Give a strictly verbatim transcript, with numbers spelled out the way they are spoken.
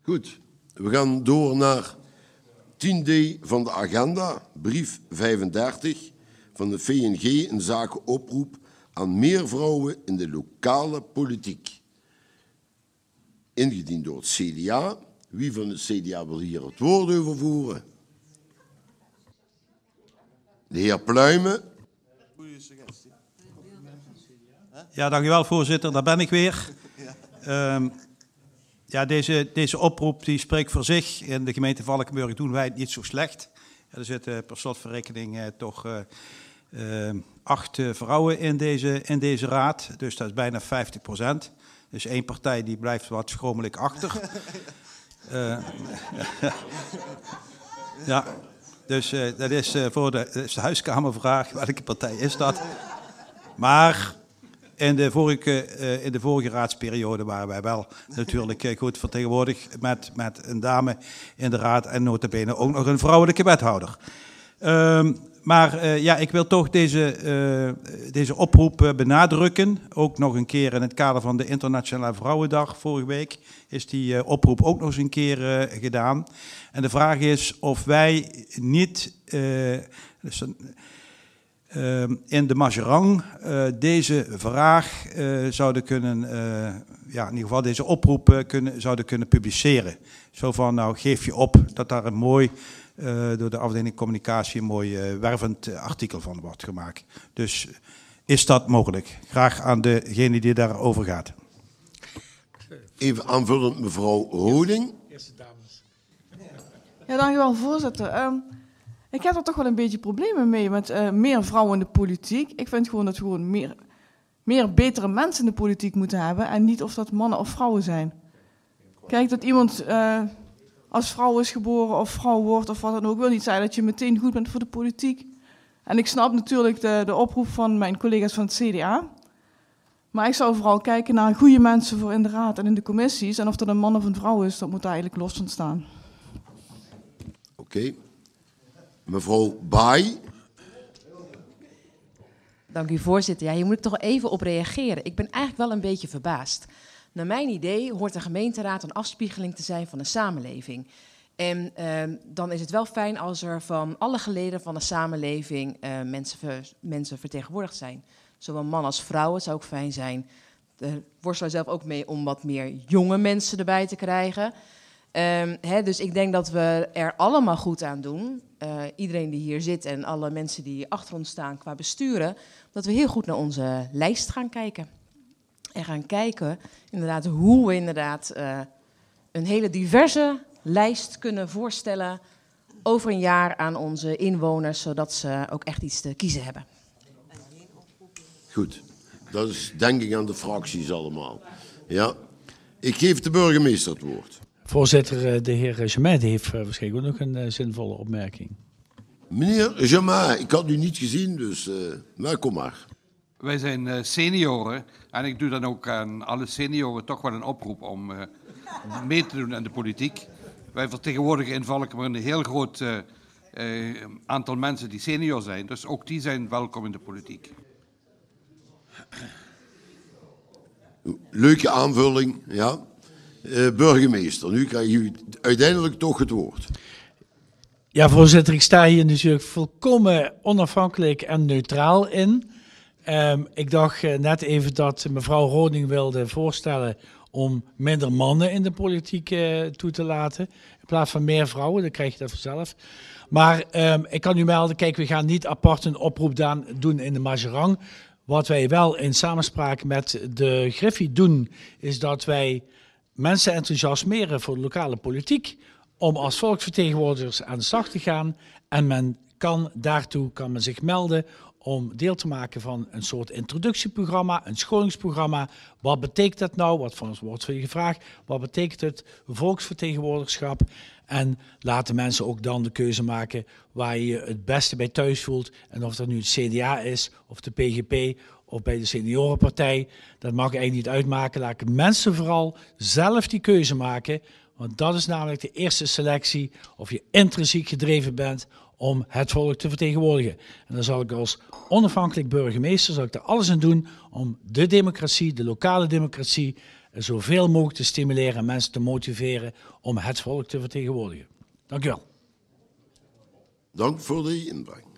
Goed, we gaan door naar tien D van de agenda, brief vijfendertig van de V N G in zaken oproep aan meer vrouwen in de lokale politiek. Ingediend door het C D A. Wie van het C D A wil hier het woord over voeren? De heer Pluimen. Goeie suggestie. Ja, dankjewel voorzitter, daar ben ik weer. Um, ja, deze, deze oproep die spreekt voor zich. In de gemeente Valkenburg doen wij het niet zo slecht. Er zitten per slotverrekening eh, toch uh, uh, acht uh, vrouwen in deze, in deze raad. Dus dat is bijna vijftig procent. Dus één partij die blijft wat schromelijk achter. Uh, ja, dus uh, dat is, uh, voor de, dat is de huiskamervraag. Welke partij is dat? Maar in de vorige, uh, in de vorige raadsperiode waren wij wel natuurlijk uh, goed vertegenwoordigd met, met een dame in de raad en nota bene ook nog een vrouwelijke wethouder. Uh, maar uh, ja, ik wil toch deze, uh, deze oproep uh, benadrukken. Ook nog een keer in het kader van de Internationale Vrouwendag vorige week is die uh, oproep ook nog eens een keer uh, gedaan. En de vraag is of wij niet uh, dus, uh, in de Majerang uh, deze vraag uh, zouden kunnen, uh, ja, in ieder geval deze oproep uh, kunnen, zouden kunnen publiceren. Zo van, nou geef je op dat daar een mooi Uh, door de afdeling communicatie een mooi uh, wervend uh, artikel van wordt gemaakt. Dus is dat mogelijk? Graag aan degene die daarover gaat. Even aanvullend mevrouw Roding. Eerste dames. Ja, dankjewel voorzitter. Um, ik heb er toch wel een beetje problemen mee met uh, meer vrouwen in de politiek. Ik vind gewoon dat we gewoon meer, meer betere mensen in de politiek moeten hebben en niet of dat mannen of vrouwen zijn. Kijk, dat iemand Uh, als vrouw is geboren of vrouw wordt of wat dan ook, wil niet zeggen dat je meteen goed bent voor de politiek. En ik snap natuurlijk de, de oproep van mijn collega's van het C D A. Maar ik zou vooral kijken naar goede mensen voor in de raad en in de commissies. En of dat een man of een vrouw is, dat moet daar eigenlijk los van staan. Oké. Okay. Mevrouw Baai. Dank u voorzitter. Ja, hier moet ik toch even op reageren. Ik ben eigenlijk wel een beetje verbaasd. Naar mijn idee hoort de gemeenteraad een afspiegeling te zijn van de samenleving. En uh, dan is het wel fijn als er van alle geleden van de samenleving uh, mensen, ver, mensen vertegenwoordigd zijn. Zowel man als vrouw. Het zou ook fijn zijn. Daar worstelen we zelf ook mee om wat meer jonge mensen erbij te krijgen. Um, hè, dus ik denk dat we er allemaal goed aan doen. Uh, iedereen die hier zit en alle mensen die achter ons staan qua besturen. Dat we heel goed naar onze lijst gaan kijken. En gaan kijken inderdaad hoe we inderdaad uh, een hele diverse lijst kunnen voorstellen over een jaar aan onze inwoners, zodat ze ook echt iets te kiezen hebben. Goed, dat is denk ik aan de fracties allemaal. Ja, ik geef de burgemeester het woord. Voorzitter, de heer Jamet heeft waarschijnlijk ook nog een uh, zinvolle opmerking. Meneer Jamet, ik had u niet gezien, dus uh, nou, kom maar. Wij zijn uh, senioren en ik doe dan ook aan alle senioren toch wel een oproep om uh, mee te doen aan de politiek. Wij vertegenwoordigen in Valkenburg een heel groot uh, uh, aantal mensen die senior zijn, dus ook die zijn welkom in de politiek. Leuke aanvulling, ja. Uh, burgemeester, nu krijg je uiteindelijk toch het woord. Ja, voorzitter, ik sta hier natuurlijk volkomen onafhankelijk en neutraal in. Um, ik dacht uh, net even dat mevrouw Roding wilde voorstellen om minder mannen in de politiek uh, toe te laten. In plaats van meer vrouwen, dan krijg je dat vanzelf. Maar um, ik kan u melden, kijk, we gaan niet apart een oproep dan doen in de Majerang. Wat wij wel in samenspraak met de Griffie doen, is dat wij mensen enthousiasmeren voor de lokale politiek. Om als volksvertegenwoordigers aan de slag te gaan. En men kan daartoe kan men zich melden om deel te maken van een soort introductieprogramma, een scholingsprogramma. Wat betekent dat nou? Wat van ons wordt voor je gevraagd? Wat betekent het volksvertegenwoordigschap? En laten mensen ook dan de keuze maken waar je je het beste bij thuis voelt. En of dat nu het C D A is, of de P G P, of bij de seniorenpartij. Dat mag eigenlijk niet uitmaken. Laat mensen vooral zelf die keuze maken. Want dat is namelijk de eerste selectie, of je intrinsiek gedreven bent om het volk te vertegenwoordigen. En dan zal ik als onafhankelijk burgemeester zal ik er alles aan doen om de democratie, de lokale democratie, zoveel mogelijk te stimuleren en mensen te motiveren om het volk te vertegenwoordigen. Dank u wel. Dank voor de inbreng.